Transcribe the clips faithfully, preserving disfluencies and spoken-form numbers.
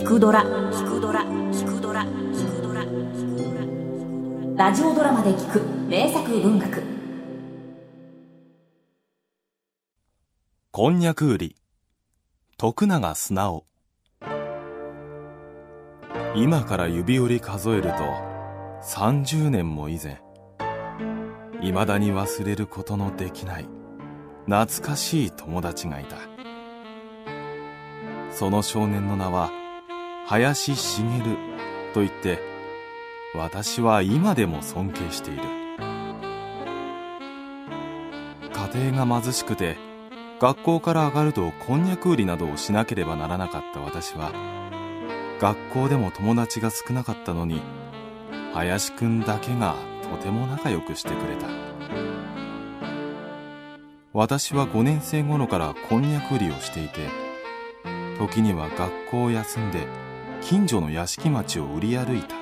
くドラ、聞くドラ、聞くドラ、聞くドラ、聞くドラ。ラジオドラマで聞く名作文学。 こんにゃく売り、徳永直。今から指折り数えるとさんじゅうねんも以前、いまだに忘れることのできない懐かしい友達がいた。その少年の名は林茂といって、私は今でも尊敬している。家庭が貧しくて、学校から上がるとこんにゃく売りなどをしなければならなかった私は、学校でも友達が少なかったのに、林くんだけがとても仲良くしてくれた。私はごねん生頃からこんにゃく売りをしていて、時には学校を休んで近所の屋敷町を売り歩いた。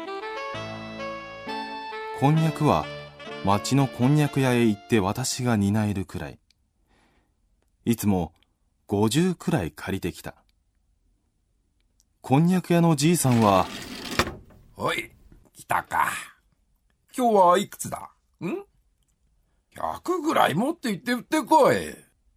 こんにゃくは町のこんにゃく屋へ行って私が担えるくらい。いつもごじゅうくらい借りてきた。こんにゃく屋のじいさんは、 おい、来たか。今日はいくつだ？ん？ひゃくぐらい持って行って売ってこい。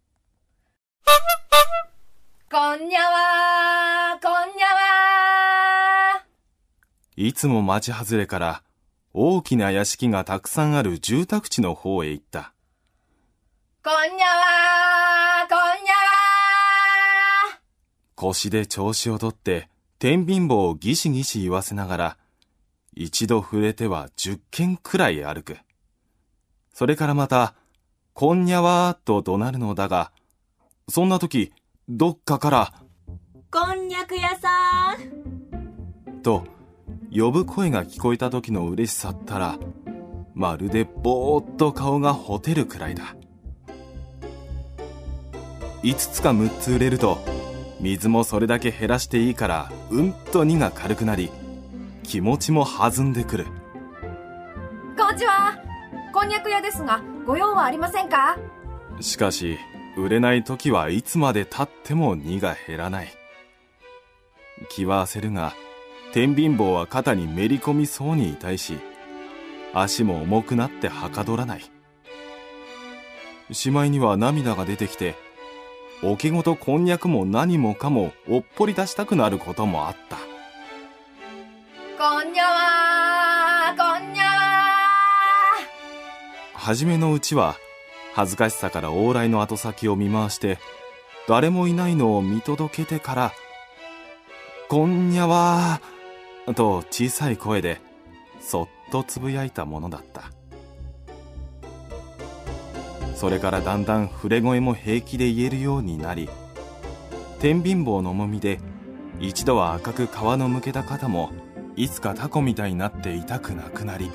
こんにゃわー、こんにゃわー。いつも町外れから大きな屋敷がたくさんある住宅地の方へ行った。 こんにゃわー、こんにゃわー。 腰で調子をとって天秤棒をギシギシ言わせながら、一度触れては十軒くらい歩く。それからまた、こんにゃわーと怒鳴るのだが、そんな時、どっかから、 こんにゃく屋さんと、呼ぶ声が聞こえた時の嬉しさったら、まるでぼーっと顔がほてるくらいだ。五つか六つ売れると、水もそれだけ減らしていいから、うんと荷が軽くなり、気持ちも弾んでくる。 こんにちは。こんにゃく屋ですが、ご用はありませんか？ しかし、売れない時はいつまで経っても荷が減らない。気は焦るが、天秤棒は肩にめり込みそうに痛いし、足も重くなってはかどらない。しまいには涙が出てきて、おけごとこんにゃくも何もかもおっぽり出したくなることもあった。 こんにゃわー、こんにゃわー。はじめのうちは、恥ずかしさから往来の後先を見回して、誰もいないのを見届けてから、こんにゃわーと小さい声でそっとつぶやいたものだった。それからだんだん触れ声も平気で言えるようになり、天秤棒の重みで一度は赤く皮のむけた肩もいつかタコみたいになって痛くなくなり、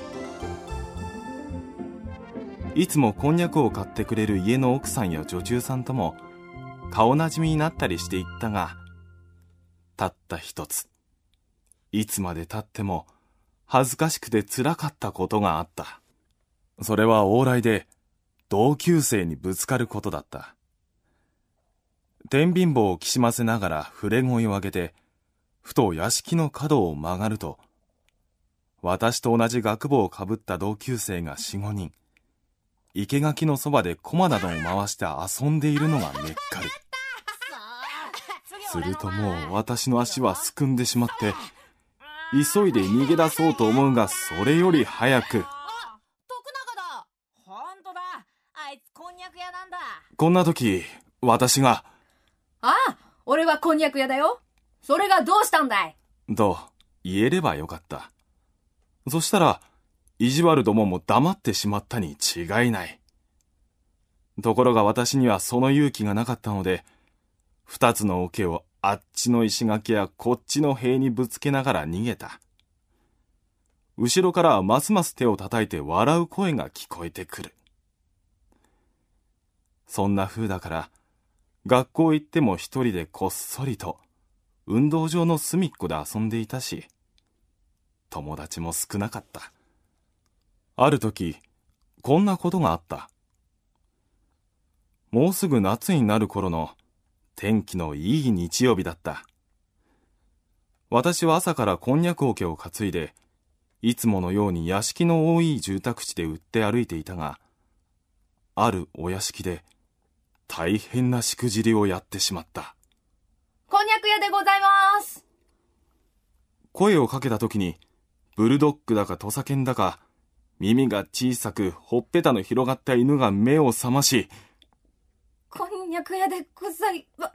いつもこんにゃくを買ってくれる家の奥さんや女中さんとも顔なじみになったりしていったが、たった一つ、いつまで経っても恥ずかしくて辛かったことがあった。それは往来で同級生にぶつかることだった。天秤棒をきしませながら触れ声を上げて、ふと屋敷の角を曲がると、私と同じ学帽をかぶった同級生が四五人、生垣のそばで駒などを回して遊んでいるのがめっかる。するともう私の足はすくんでしまって、急いで逃げ出そうと思うが、それより早く、 あ、徳永だ。ほんとだ。あいつこんにゃく屋なんだ。 こんな時、私が、 ああ、俺はこんにゃく屋だよ。それがどうしたんだい？ と言えればよかった。そしたら、意地悪どもも黙ってしまったに違いない。ところが私にはその勇気がなかったので、二つの桶をあっちの石垣やこっちの塀にぶつけながら逃げた。後ろからはますます手を叩いて笑う声が聞こえてくる。そんな風だから、学校行っても一人でこっそりと運動場の隅っこで遊んでいたし、友達も少なかった。ある時、こんなことがあった。もうすぐ夏になる頃の天気のいい日曜日だった。 私は朝からこんにゃく桶を担いで、いつものように屋敷の多い住宅地で売って歩いていたが、あるお屋敷で大変なしくじりをやってしまった。 こんにゃく屋でございます。 声をかけたときに、ブルドッグだか土佐犬だか、耳が小さくほっぺたの広がった犬が目を覚まし、 こんにゃく屋でございま、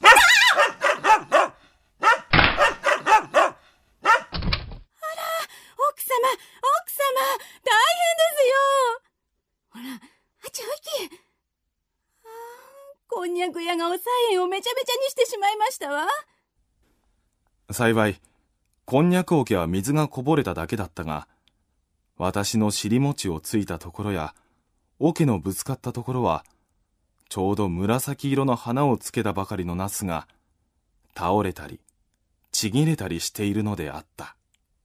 奥様、奥様、大変ですよ。ほら、あっちおいき。あこんにゃく屋がおさえんをめちゃめちゃにしてしまいましたわ。 幸い、こんにゃく桶は水がこぼれただけだったが、私の尻餅をついたところや、桶のぶつかったところは、ちょうど紫色の花をつけたばかりのナスが、倒れたり、ちぎれたりしているのであった。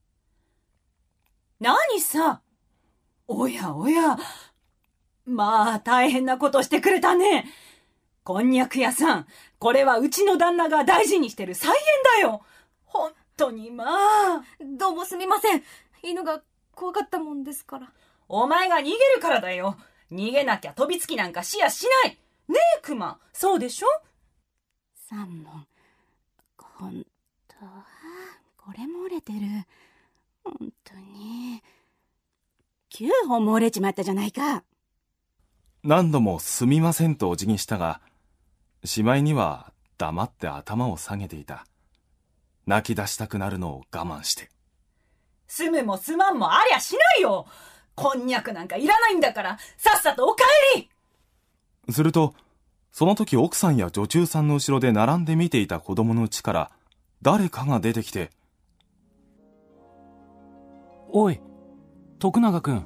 何さ。おやおや。まあ、大変なことしてくれたね。こんにゃく屋さん、これはうちの旦那が大事にしてる菜園だよ。本当にまあ。 どうもすみません。犬が怖かったもんですから。 お前が逃げるからだよ。逃げなきゃ飛びつきなんかしやしない。ねえ、クマ。そうでしょ？三本。ほんと、これも折れてる。ほんとに。九本も折れちまったじゃないか。 何度もすみませんとお辞儀したが、しまいには黙って頭を下げていた。泣き出したくなるのを我慢して。 すむもすまんもありゃしないよ。こんにゃくなんかいらないんだから、さっさとお帰り。 すると、その時奥さんや女中さんの後ろで並んで見ていた子供のうちから誰かが出てきて、 おい、徳永くん。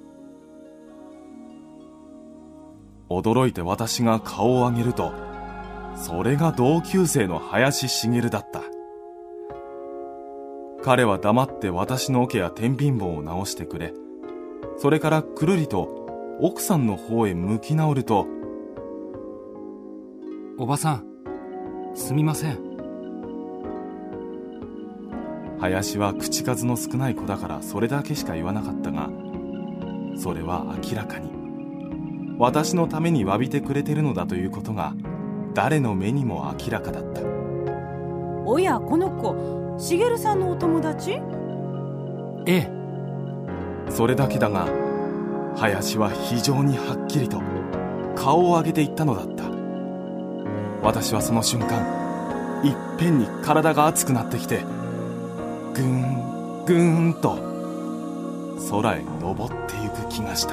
驚いて私が顔を上げると、それが同級生の林茂だった。彼は黙って私の桶や天秤棒を直してくれ、それからくるりと奥さんの方へ向き直ると、 おばさん、すみません。 林は口数の少ない子だからそれだけしか言わなかったが、それは明らかに私のために詫びてくれてるのだということが誰の目にも明らかだった。 おや、この子、茂さんのお友達？ ええ。 それだけだが、林は非常にはっきりと顔を上げて言ったのだった。私はその瞬間、いっぺんに体が熱くなってきて、ぐーんぐーんと空へ登ってゆく気がした。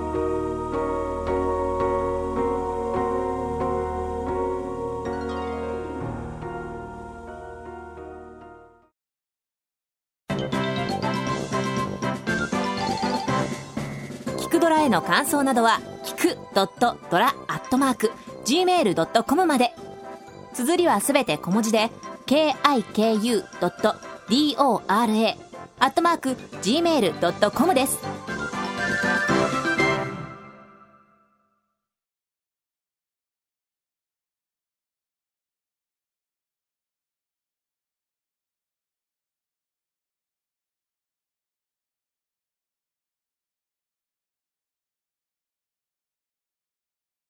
聞くドラへの感想などは聞くドットドラアットマーク ジーメールドットコム まで。綴りはすべて小文字で ケーアイケーユードットドラ アットマーク ジーメールドットコム です。